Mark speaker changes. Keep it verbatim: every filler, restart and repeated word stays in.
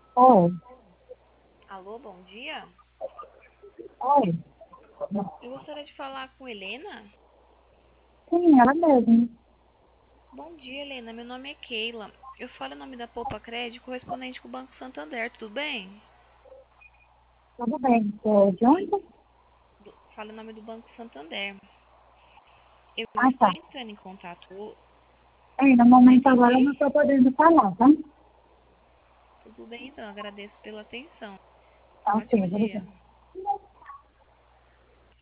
Speaker 1: Oi,
Speaker 2: Alô, bom dia.
Speaker 1: oi.
Speaker 2: Eu gostaria de falar com Helena.
Speaker 1: Sim, ela mesma.
Speaker 2: Bom dia, Helena. Meu nome é Keila. Eu falo em nome da Poupa Crédito, correspondente com o Banco Santander. Tudo bem?
Speaker 1: Tudo bem? É de onde?
Speaker 2: Do- Falo em nome do Banco Santander. Eu
Speaker 1: Ah,
Speaker 2: estou
Speaker 1: tá.
Speaker 2: entrando em contato.
Speaker 1: É, no
Speaker 2: Não
Speaker 1: momento agora eu
Speaker 2: entendi.
Speaker 1: não estou podendo falar, tá?
Speaker 2: Tudo bem, então. Agradeço pela atenção. Um
Speaker 1: Tá, ok,
Speaker 2: ótimo dia.
Speaker 1: obrigada.